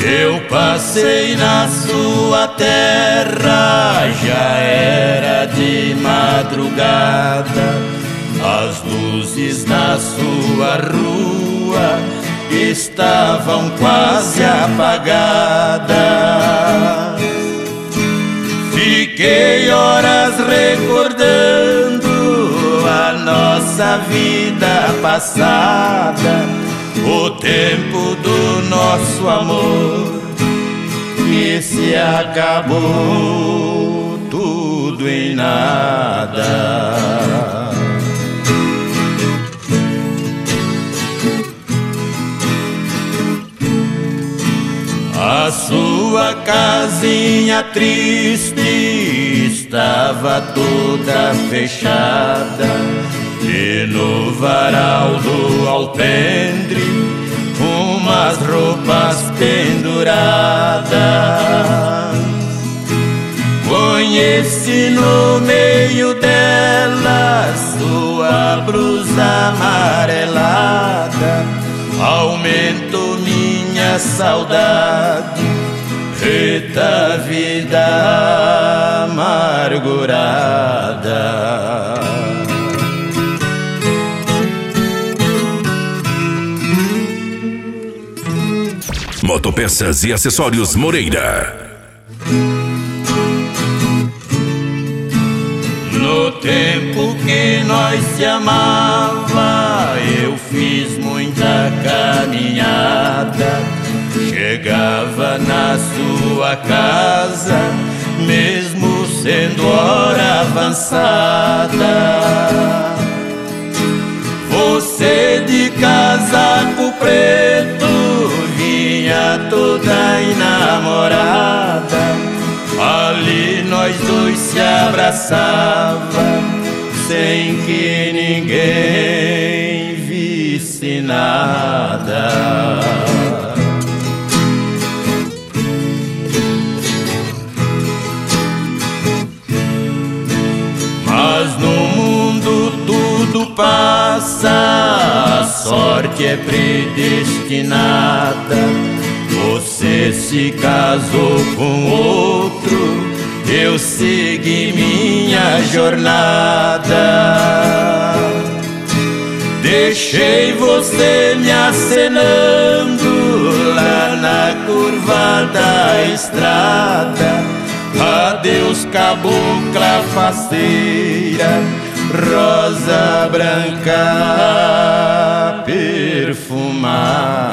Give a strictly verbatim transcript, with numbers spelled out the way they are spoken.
Eu passei na sua terra, já era de madrugada. As luzes na sua rua estavam quase apagadas. Fiquei horas recordando a nossa vida passada, o tempo do nosso amor que se acabou tudo em nada. A sua casinha triste estava toda fechada, e no varal do alpendre umas roupas penduradas. Conheci no meio delas sua blusa amarelada. Aumentou minha saudade, eita vida amargurada. Motopeças e Acessórios Moreira. No tempo que nós se amava, eu fiz muita caminhada. Chegava na sua casa, mesmo sendo hora avançada. Você de casaco preto vinha toda enamorada. Ali nós dois se abraçava, sem que ninguém visse nada. Mas no mundo tudo passa, a sorte é predestinada. Você se casou com outro, eu segui minha jornada. Deixei você me acenando lá na curva da estrada. Adeus, cabocla faceira, rosa branca perfumada.